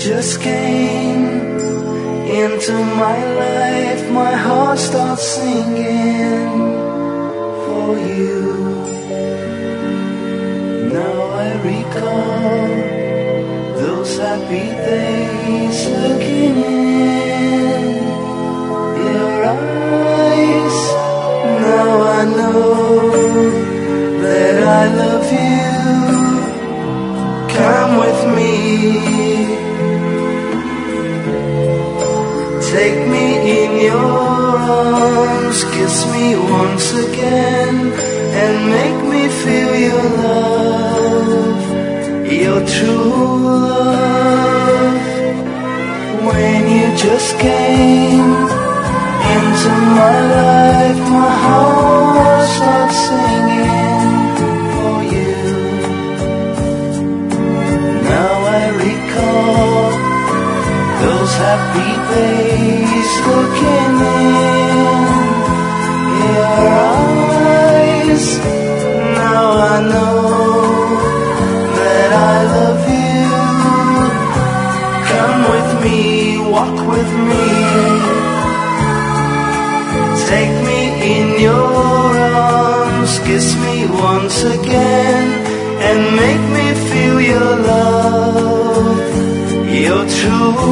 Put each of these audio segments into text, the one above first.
just came into my life, my heart starts singing for you. Now I recall those happy days, looking in your eyes. Now I know that I love you. Come with me, take me in your arms, kiss me once again, and make me feel your love, your true love. When you just came into my life, my heart starts singing for you. Now I recall those happy days, looking in your eyes. Now I know that I love you. Come with me, walk with me, take me in your arms, kiss me once again, and make me feel your love, your true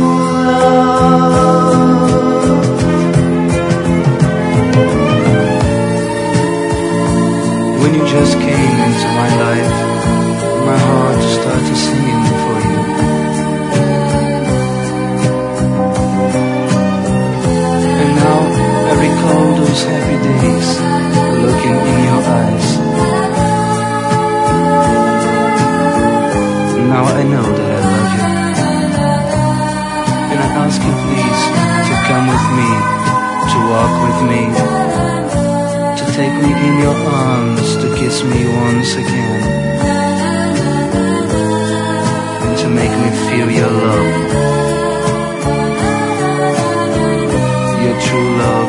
love. When you just came into my life, my heart started singing for you. And now I recall those happy days, looking in your eyes. Now I know that I love you, and I ask you please to come with me, to walk with me, to take me in your arms, to kiss me once again, and to make me feel your love, your true love.